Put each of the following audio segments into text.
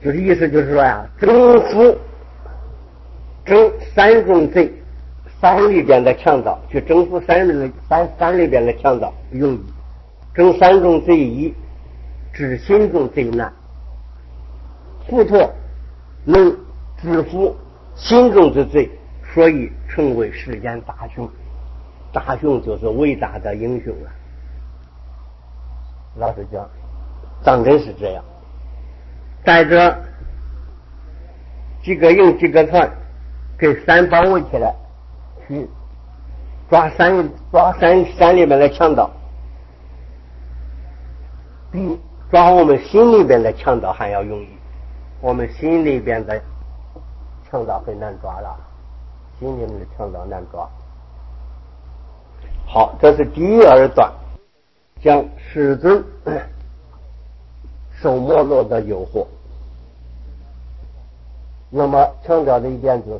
就是意思就是说呀，征服山中贼，山里边的强盗，去征服山里边的强盗容易，征山中贼易，治心中贼难。富拓能制服心中之贼，所以成为世间大雄。大雄就是伟大的英雄啊！老实讲，当真是这样。带着几个营几个团，给山包围起来，去抓山里面的强盗，比抓我们心里边的强盗还要容易。我们心里边的强盗很难抓了，心里面的强盗难抓。好，这是第二段，讲世尊受没落的诱惑。那么强调的一点就是，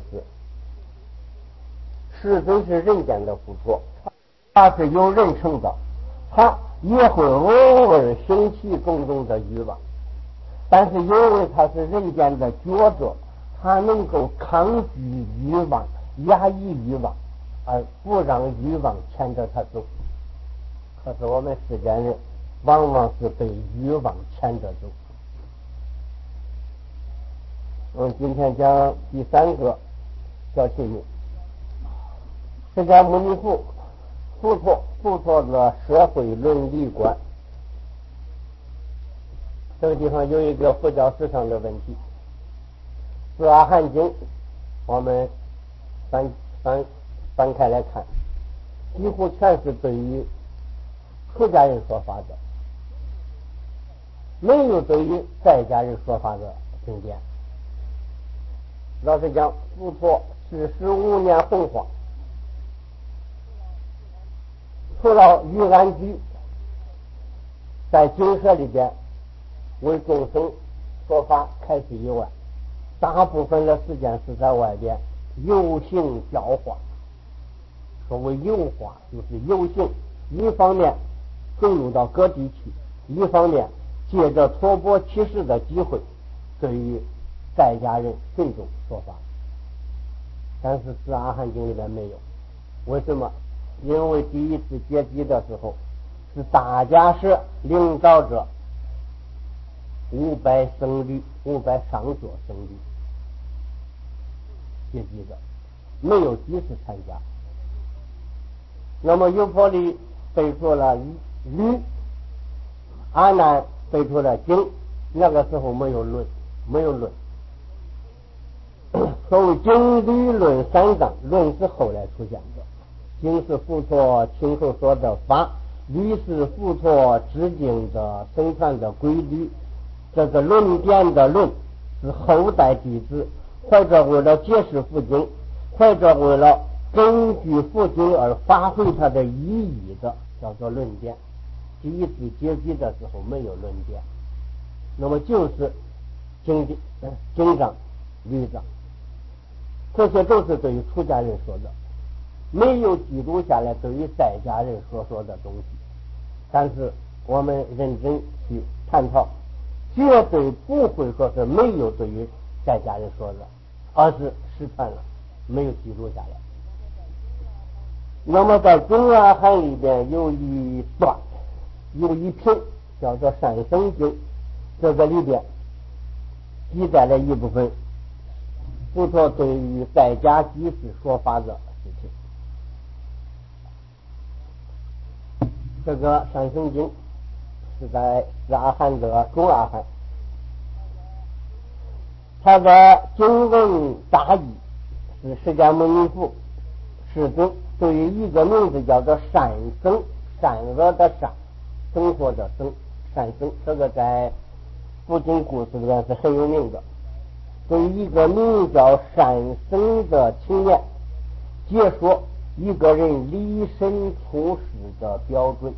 世尊是人间的富陀，他是由人成的，他也会偶尔兴起种种的欲望，但是因为他是人间的觉者，他能够抗拒欲望，压抑欲望，而不让欲望牵着他走。可是我们世间人往往是被欲望牵着走。我们今天讲第三个小题目，释迦牟尼佛富陀的社会伦理观。这个地方有一个佛教史上的问题，《阿含经》我们翻开来看，几乎全是对于出家人说法的，没有对于在家人说法的经典。老实讲，富陀是15年弘化，除了玉安居在精舍里边为众生说法开示以外，大部分的时间是在外边游行教化。所谓游化，就是游行，一方面进入到各地去，一方面借着托钵乞食的机会，对于在家人群众说法。但是《阿含经》里面没有，为什么？因为第一次接机的时候，是大家是领导者500僧侣，500上座僧侣接机的，没有几次参加。那么优婆离背出了律，阿难背出了经，那个时候没有论。所谓经律论三藏，论是后来出现的，经是富陀亲口说的法，律是富陀制定的生产的规律。这个论点的论是后代弟子怀着为了解释佛经，怀着为了根据佛经而发挥它的意义的，叫做论点。第一次接机的时候没有论点，那么就是经章、律章，这些都是对于出家人说的，没有记录下来对于在家人所说的东西。但是我们认真去探讨，绝对不会说是没有对于在家人说的，而是失传了，没有记录下来。那么在中阿含里边有一段，有一篇叫做《善生经》，这个里边记载了一部分富陀对于在家居士说法的事情。这个《善生经》是在阿含的中阿含，它的经文大义是释迦牟尼佛世尊对于一个名字叫做善生，善恶的善，生活的生，善生，这个在佛经故事里面是很有名的。对于一个名叫善生的青年，解说一个人立身处世的标准。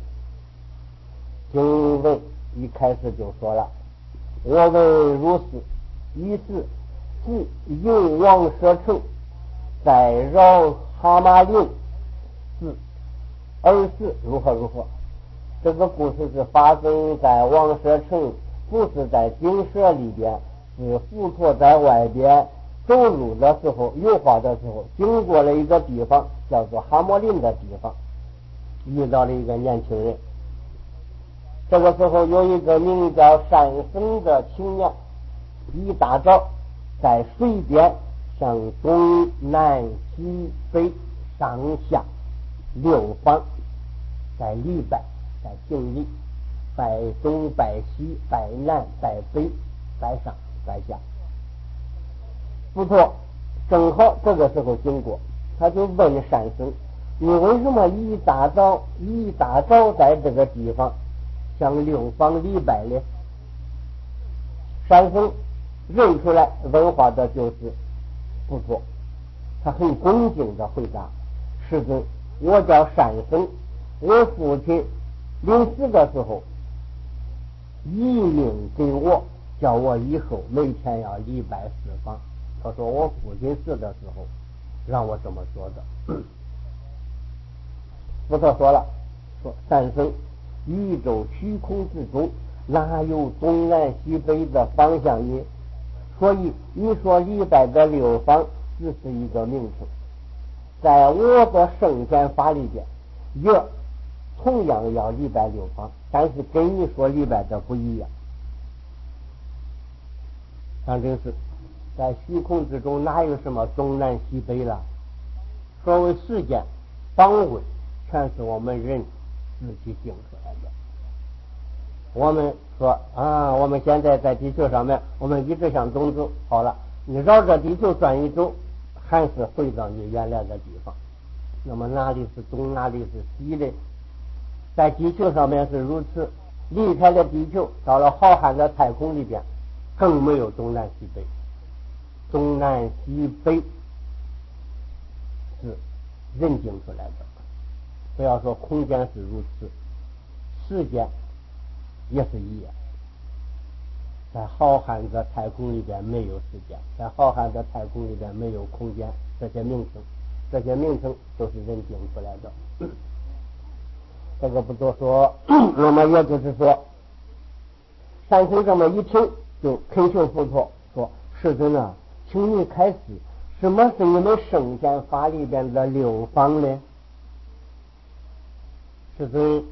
经文一开始就说了：我闻如是，于是复游王舍城，在绕蛤蟆岭寺，而是如何如何。这个故事是发生在王舍城，不是在精舍里边， 是富绰在外边走路的时候，游花的时候，经过了一个地方叫做哈摩林的地方，遇到了一个年轻人。这个时候有一个名叫单僧的青年，一大早在水边向东南西北上下六方在礼拜，在行礼，拜东拜西拜南拜北拜上拜下。不错，正好这个时候经过，他就问单僧：你为什么一大早在这个地方向六方礼拜呢？单僧认出来问话的就是不错，他很恭敬的回答：世尊，我叫单僧，我父亲临死的时候遗命给我，叫我以后每天要礼拜四方。他说我父亲死的时候让我这么说的。不错说了，说单僧，宇宙虚空之中哪有东南西北的方向呢？所以你说礼拜的六方只是一个名称，在我的圣贤法里边也同样要礼拜六方，但是跟你说礼拜的不一样。像这是在虚空之中哪有什么东南西北了？所谓时间方位全是我们人自己定出来的。我们说啊，我们现在在地球上面，我们一直向东走，好了，你绕着地球转一周，还是回到你原来的地方。那么哪里是东，哪里是西呢？在地球上面是如此，离开了地球，到了浩瀚的太空里边，更没有东南西北。东南西北是人定出来的。不要说空间是如此，时间也是一样。在浩瀚的太空里边没有时间，在浩瀚的太空里边没有空间，这些名称都是人定出来的。这个不多说。那么也就是说，单僧这么一听，就恳求佛陀说：世尊啊，请你开示，什么是你们圣贤法里边的六方呢？世尊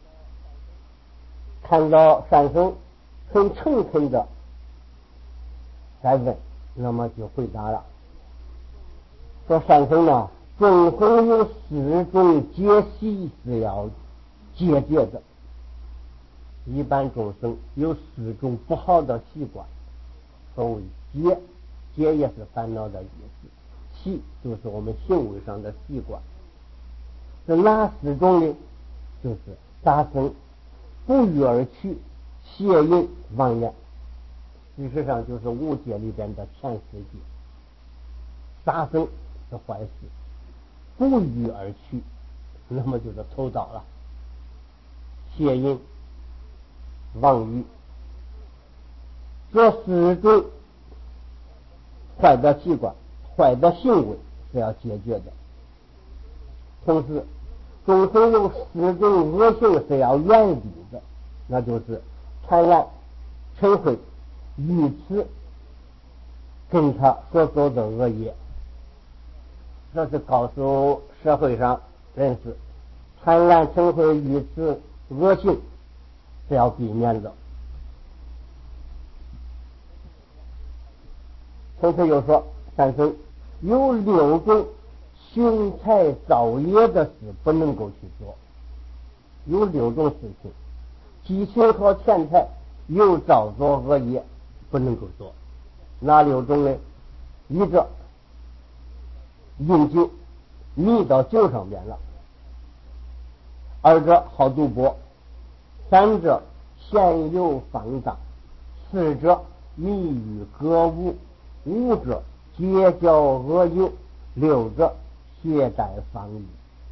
看到单僧很诚恳的在问，那么就回答了，说单僧呢，众生有四种结习是要戒绝的。一般众生有四种不好的习惯，所谓戒也是烦恼的意思，习就是我们行为上的习惯。是哪四种呢？就是杀生、不欲而取、邪淫、妄言。事实上就是五戒里边的前四戒。杀生是坏事，不欲而取，那么就是偷盗了。邪淫、妄语，这四种坏的习惯、坏的行为是要解决的。同时众生有四种恶行是要远离的，那就是贪婪、嗔恚、愚痴跟他所做的恶业。这是告诉社会上人士，贪婪、嗔恚、愚痴恶行是要避免的。从此又说，但是有六种雄财造业的事不能够去做，有六种事情既雄好钱财又造作恶业不能够做。哪六种呢？一个饮酒，迷到酒上边了；二者好赌博；三者闲游放荡；四者迷于歌舞；五者结交恶友；六者携带放逸。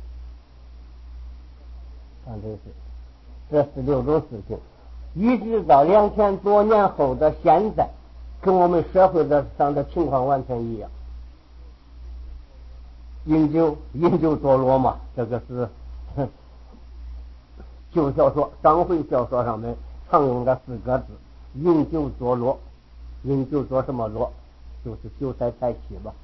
看这是六种事情，一直到2000多年后的现在，跟我们社会上的情况完全一样。饮酒作乐嘛，这个是旧小说章回小说上面常用的4个字：饮酒作乐。 饮酒做什么乐？就是酒菜菜气吧。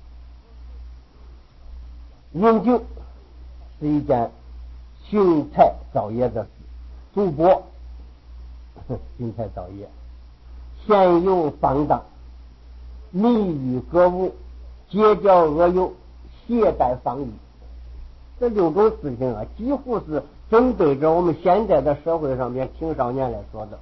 饮酒是一件寻财造业的事，赌博寻财造业，闲游放荡，迷于歌舞，结交恶友，携带放逸，这6种事情啊，几乎是针对着我们现在的社会上面青少年来说的。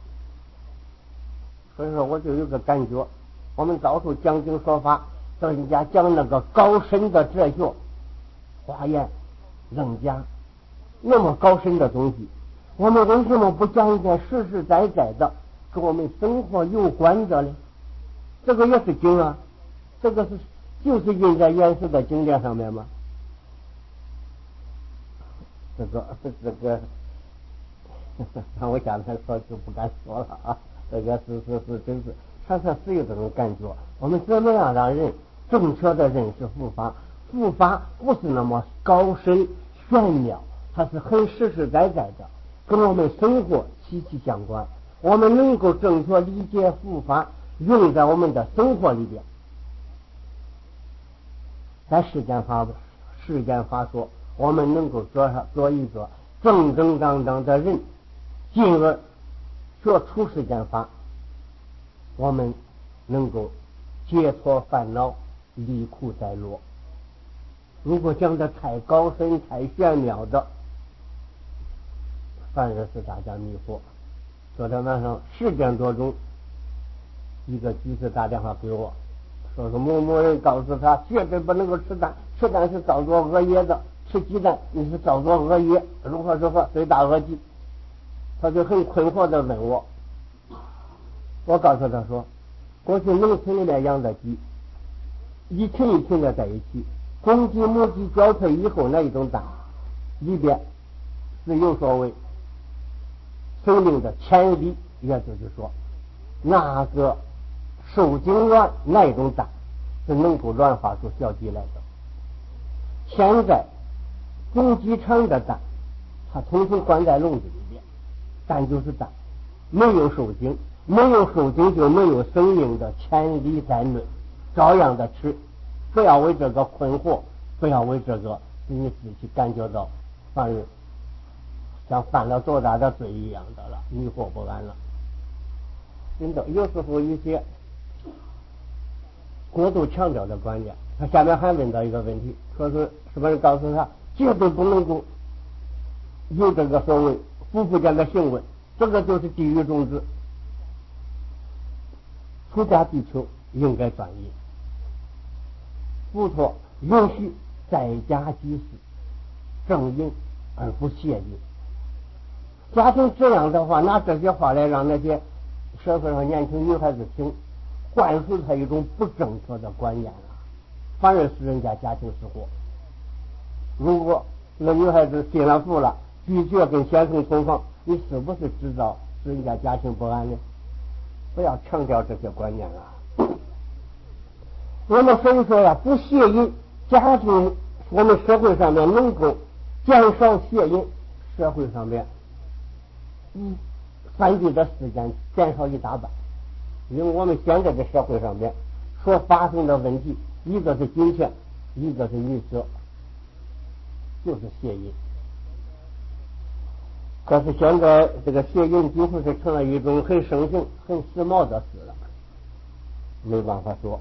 所以说我就有个感觉，我们到处讲经说法，到人家讲那个高深的哲学，华严楞伽那么高深的东西，我们为什么不讲一点实实在在的跟我们生活有关的呢？这个也是经啊，这个是就是印在原始的经典上面吗？这个让我想来说就不敢说了啊。这个是真是常常是有这种感觉。我们怎么样让人正确的认识佛法？佛法不是那么高深玄妙，它是很实实在在的，跟我们生活息息相关。我们能够正确理解佛法，用在我们的生活里边，在世间法说，我们能够做一个正正当当的人，进而学出世间法，我们能够解脱烦恼，离苦灾乐。如果讲的太高深太玄妙的，反而是大家迷惑。昨天晚上10点多钟，一个居士打电话给我，说是某某人告诉他绝对不能够吃蛋，吃蛋是造作恶业的，吃鸡蛋你是造作恶业，如何罪大恶极。他就很困惑的问我，我告诉他说，过去农村里面养的鸡，一群一群的在一起，公鸡母鸡交配以后那一种蛋里边是有所谓生命的潜力，也就是说那个受精卵那一种蛋是能够卵化出小鸡来的。现在公鸡场的蛋它统统关在笼子里边，蛋就是蛋，没有受精，没有受精就没有生命的潜力在内，照样的吃。不要为这个困惑，不要为这个使你自己感觉到反而像犯了多大的罪一样的了，迷惑不安了。真的有时候一些过度强调的观念，他下面还问到一个问题，说是什么人告诉他绝对不能够有这个所谓夫妇间的行为，这个就是地狱种子。出家地球应该专一，佛陀允许在家居士正淫而不邪淫。假成这样的话，拿这些话来让那些社会上年轻女孩子听，灌输她一种不正确的观念了，反而使人家家庭失火。如果那女孩子信了佛了，拒绝跟先生同房，你是不是制造使人家家庭不安呢？不要强调这些观念了。我们所以说呀，不邪淫，家庭我们社会上面能够减少邪淫，社会上面犯罪的时间减少一大半。因为我们现在的社会上面所发生的问题，一个是金钱，一个是女色，就是邪淫。可是现在这个邪淫几乎是成了一种很盛行很时髦的事了，没办法说。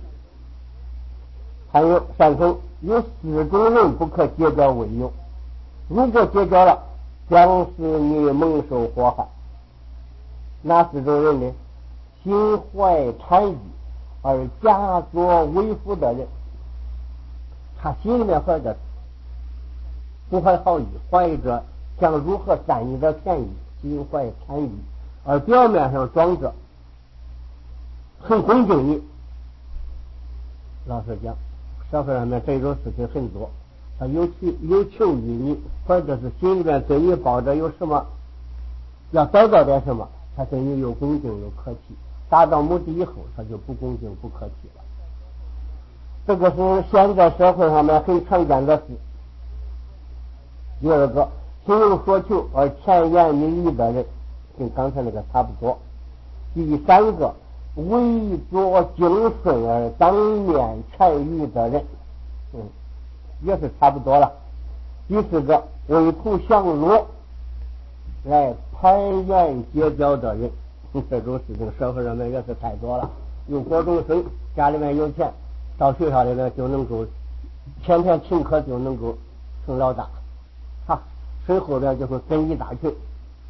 还有三种，有4种人不可结交为友，如果结交了，将使你蒙受祸害。哪4种人呢？心怀谄欲而假作为夫的人，他心里面怀着不怀好意，怀着想如何占你的便宜，心怀谄欲，而表面上装着很恭敬你。老实讲，社会上面这种事情很多，他有求于你，或者是心里面对你抱着有什么要得到点什么，他对你又恭敬又客气，达到目的以后他就不恭敬不客气了。这个是现在社会上面很常见的事。第二个，心有所求而甜言蜜语的人，跟刚才那个差不多。第三个， 为着敬顺而当面谄谀的人，也是差不多了。第四个，为图享乐来攀援结交的人，这种事情社会上面也是太多了。有高中生家里面有钱，到学校里面就能够天天请客，就能够成老大，身后边就会跟一大群。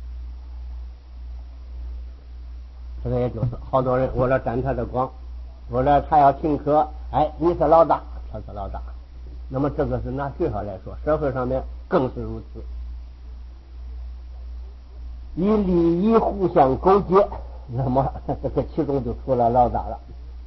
这个也就是好多人为了沾他的光，为了他要请客，你是老大，他是老大。那么这个是拿学校来说，社会上面更是如此，以利益互相勾结，那么这个其中就出了老大了。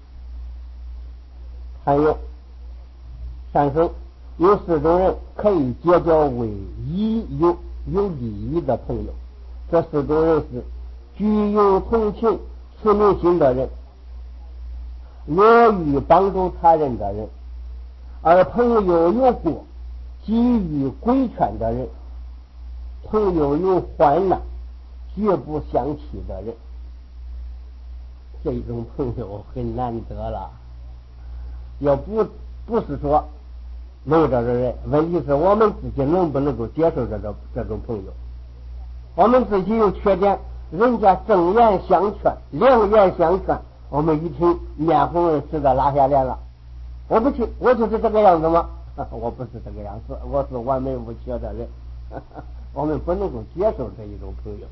还有三生有4种人可以结交为有利益的朋友，这4种人是具有同情慈悯心的人，乐于帮助他人的人，而朋友有过给予规劝的人，朋友有患难绝不相欺的人。这种朋友很难得了，要不是说没有这种人，问题是我们自己能不能够接受这种朋友。我们自己有缺点，人家正言相劝，良言相劝，我们一听面红耳赤的拉下脸了。我不去，我就是这个样子吗？我不是这个样子，我是完美无缺的人。我们不能够接受这一种朋友。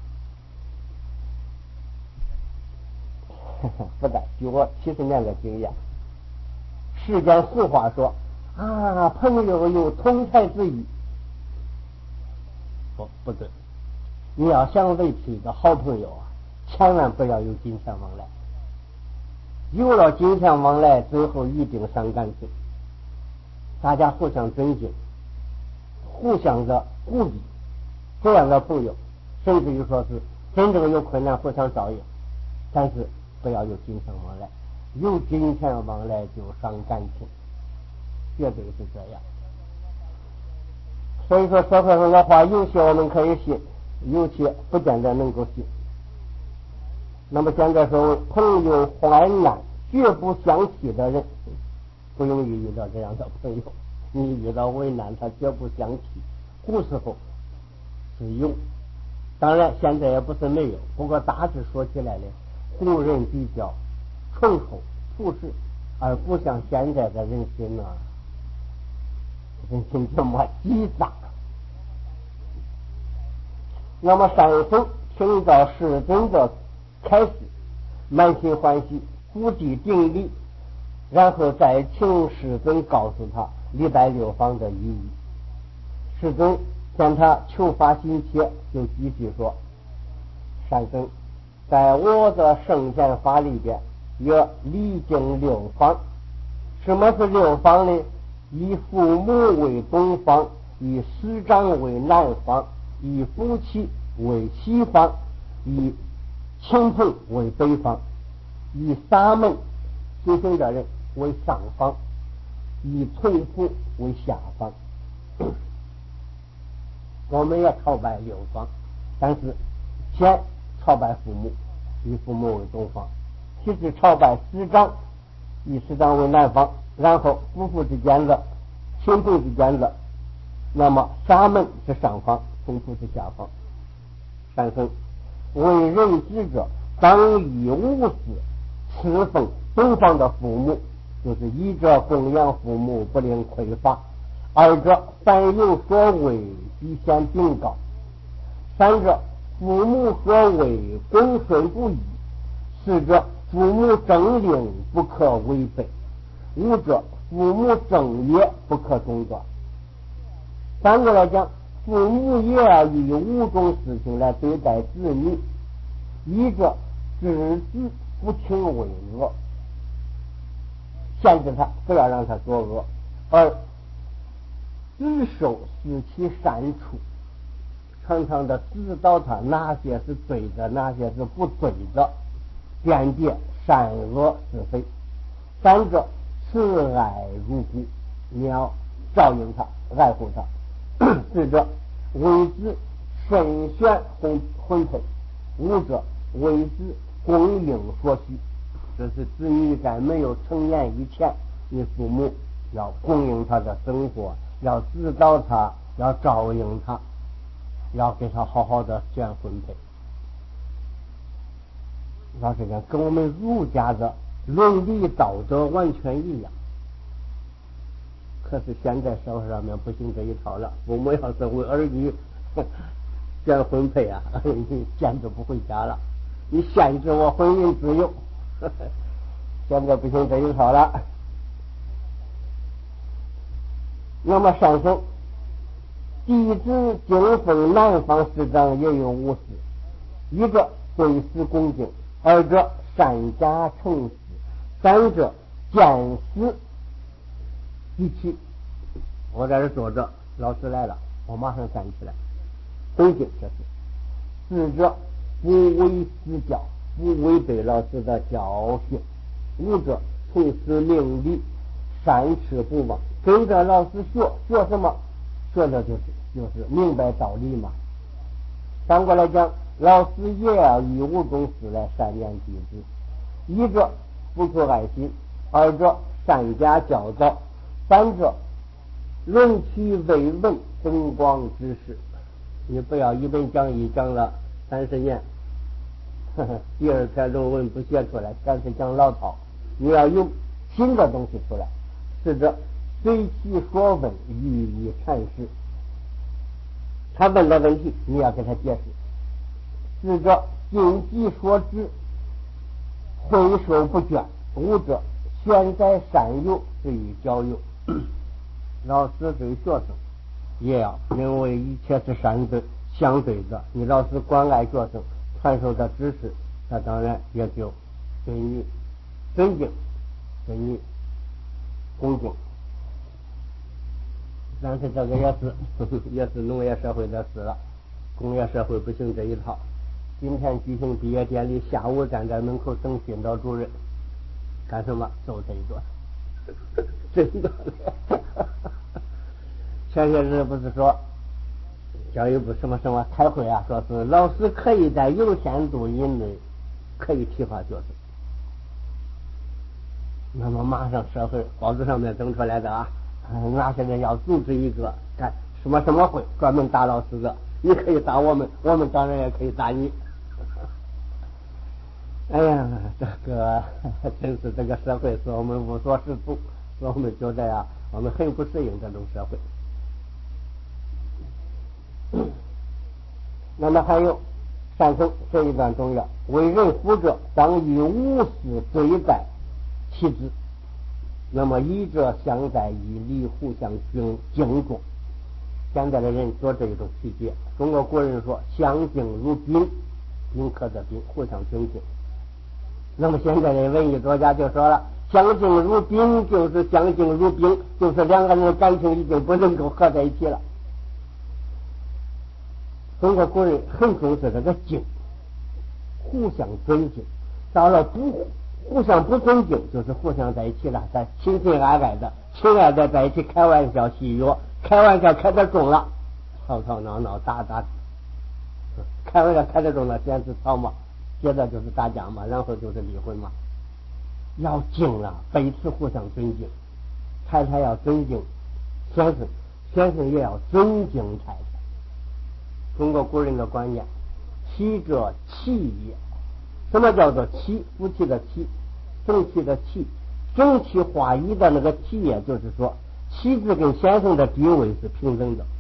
不但据我70年的经验，世间俗话说朋友有同才之谊。不对，你要想维持一个好朋友千万不要有金钱往来。有了金钱往来，最后一定伤感情。大家互相尊敬，互相的鼓励，这样的朋友，甚至于说是真正有困难互相照应，但是不要有金钱往来。有金钱往来就伤感情，绝对是这样。所以说社会上的话，有些我们可以信，有些不见得能够信。那么现在说朋友患难绝不相欺的人，不容易遇到这样的朋友。你遇到为难，他绝不相欺。古时候是有，当然现在也不是没有，不过大致说起来呢，古人比较淳厚朴实，而不像现在的人心这么急躁。那么山僧听到世尊的开示，满心欢喜，故地定力，然后再请世尊告诉他历代6方的意义。世尊见他求发心切，就继续说：山僧，在我的圣贤法里边也历经6方。什么是6方呢？以父母为东方，以师长为南方，以夫妻为西方，以亲朋为北方，以沙门修行的人为上方，以从父为下方。我们也朝拜6方，但是先朝拜父母，以父母为东方；其次朝拜师长，以师长为南方；然后夫妇之间的、亲朋之间的，那么沙门是上方，从父是下方。三僧，为人之者，当以无私侍奉东方的父母，就是一者供养父母，不令匮乏；二者凡有所为，必先禀告；三者父母所为，恭顺不义；四者父母政令，不可违背；五者父母正业，不可中断。反过来讲，父母也要以5种事情来对待子女：一者制止不轻为恶，限制他，不要让他作恶；二指手使其善处，常常的指导他哪些是对的，哪些是不对的，辨别善恶是非；三者慈爱如故，你要照应他，爱护他；四者为之慎选婚配；五者为之供应所需。 这是子女在没有成年以前，你父母要供应他的生活，要指导他，要照应他，要给他好好的这样分配。老实讲，跟我们儒家的伦理道德完全一样。可是现在社会上面不行这一套了，父母要是为儿女这样分配啊，你见都不回家了，你限制我婚姻自由，现在不行这一套了。那么上升地支经风南方师长也有五事，一者对司恭敬，二者善加成事，三者见思。第七，我在这坐着，老师来了，我马上站起来，恭敬这是。四者不违私教，不违背老师的教训。五者从事明理，善持不忘，跟着老师学什么？学的就是明白道理嘛。反过来讲，老师也要以五种事来善念弟子。一者不出爱心，二者善加教导，三者论其未问增光之事。你不要一本讲义讲了30年，第二篇论文不写出来，全是讲老套。你要有新的东西出来。四者随其所问，予以阐释。他问的问题，你要给他解释。四者尽己所知，回收不倦。五者选择善诱，对于教友。老师对学生也要认为一切是相对的。你老师关爱学生，传授的知识，他当然也就对你尊敬，对你恭敬。但是这个也是农业社会的事了，工业社会不行这一套。今天举行毕业典礼，下午站在门口等训导主任，干什么？揍这一顿，真的。前些日不是说教育部什么开会啊，说是老师可以在有限度以内可以体罚学生。那么马上社会报纸上面整出来的啊，那现在要组织一个干什么会，专门打老师的，你可以打我们，我们当然也可以打你。哎呀，这个真是这个社会使我们无所适从，使我们觉得呀，我们很不适应这种社会。那么还有善生这一段重要，为人辅者当以无私对待其之。那么医者相待以礼，互相敬重。现在的人做这一种区别，中国古人说相敬如宾，宾客的宾，互相尊敬。那么现在的文艺作家就说了，相敬如宾就是相敬如宾，就是两个人的感情已经不能够合在一起了。中国古人很重视这个敬，互相尊敬。到了互相不尊敬，就是互相在一起了，在亲亲爱爱的，亲爱的在一起开玩笑戏谑，开玩笑开得重了，吵吵闹闹打，开玩笑开得重了，先是吵嘛，接着就是打架嘛，然后就是离婚嘛。要敬了，彼此互相尊敬，太太要尊敬先生，先生也要尊敬太太。中国古人的观念，妻者妻也。什么叫做妻？夫妻的妻，正气的气，正气划一的那个气，也就是说妻子跟先生的地位是平等的。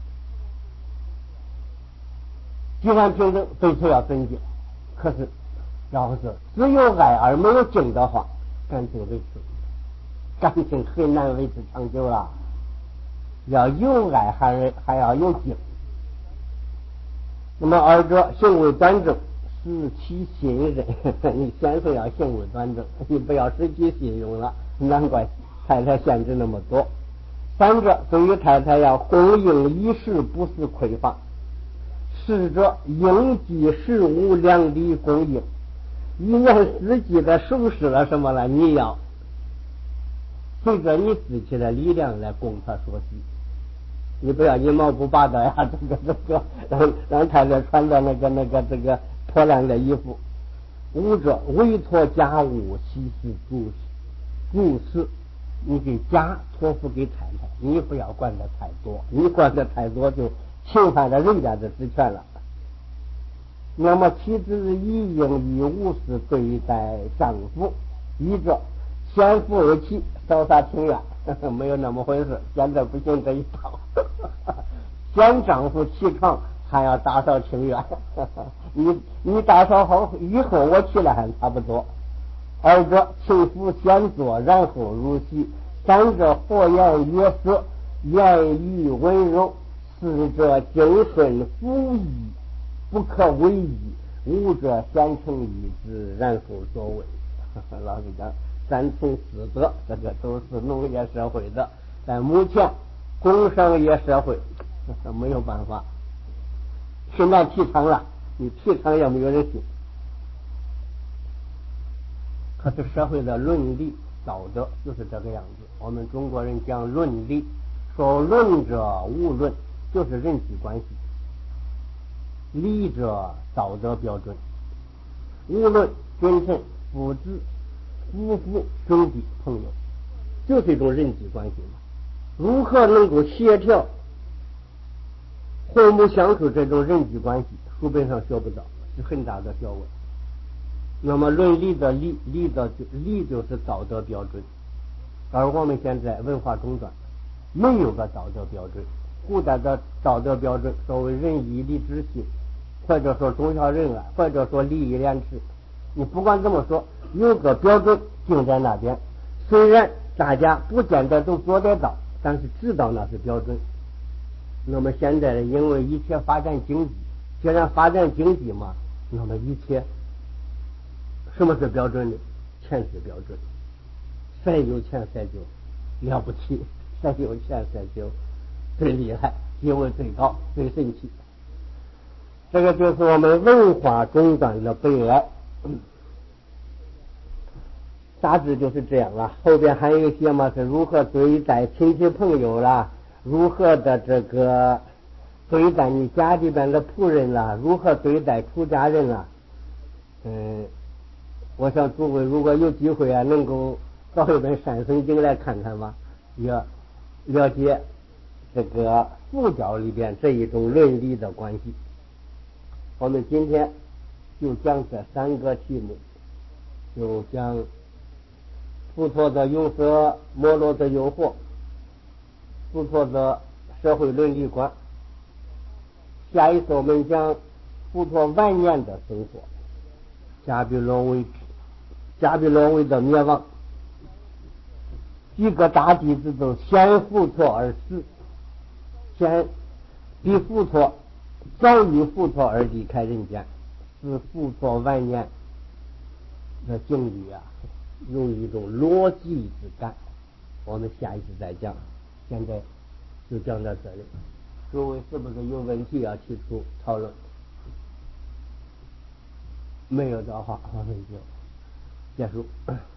既然平等，彼此要尊敬。可是要是只有爱而没有敬的话，感情很难维持长久了。要有爱还要有敬。那么二者行为端正，使其信任。你先生要行为端正，你不要失去信用了，难怪太太限制那么多。三者对于太太要供应衣食，不是匮乏。四者应季食物量力供应，一年四季的熟食了什么了，你要随着你自己的力量来供他所需。你不要一毛不拔的呀，让太太穿的这个破烂的衣服， 五者委托家务，其事注事。你给家托付给太太，你不要管得太多，你管得太多就侵犯了人家的职权了。那么妻子亦应以无事对待丈夫，一者先夫而妻，少撒情愿，没有那么回事，现在不行这一套。先丈夫起床还要打扫情愿，你打扫好以后我起来还差不多。二者亲夫先做，然后入席。三者和颜悦色，言语温柔。四者精顺服役，不可违逆。五者先成一致，然后作为。老实讲，三从四德，这个都是农业社会的，在目前工商业社会没有办法。现在提倡了，你提倡也没有人信。可是社会的伦理道德就是这个样子。我们中国人讲伦理，说伦者无伦，就是人际关系；理者道德标准。无论君臣、父子、夫妇、兄弟、朋友，就是一种人际关系嘛。如何能够协调、和睦相处这种人际关系，书本上学不到，是很大的学问。那么伦理的理就是道德标准，而我们现在文化中断，没有个道德标准。古代的道德标准，所谓仁义礼智信，或者说忠孝仁爱，或者说礼义廉耻，你不管怎么说，有个标准定在那边。虽然大家不见得都做得到，但是知道那是标准。那么现在因为一切发展经济，既然发展经济嘛，那么一切什么是标准呢？钱是标准，谁有钱谁就了不起，谁有钱谁就最厉害，地位最高，最神奇。这个就是我们文化中断的悲哀。大致就是这样了。后边还有一些嘛，是如何对待亲戚朋友啦，如何的这个对待你家里边的仆人啦，如何对待出家人啦。我想诸位如果有机会啊，能够找一本《山僧经》来看看吧，也了解这个佛教里边这一种伦理的关系。我们今天就讲这三个题目，就讲佛陀的有色，摩罗的诱惑，佛陀的社会伦理观。下一次我们讲佛陀晚年的生活，迦毗罗卫的灭亡，几个大弟子都先佛陀而死，先比佛陀早于佛陀而离开人间，是佛陀晚年的境遇啊，有一种逻辑之感。我们下一次再讲，现在就讲到这里。诸位是不是有问题要提出讨论？没有的话，我们就结束。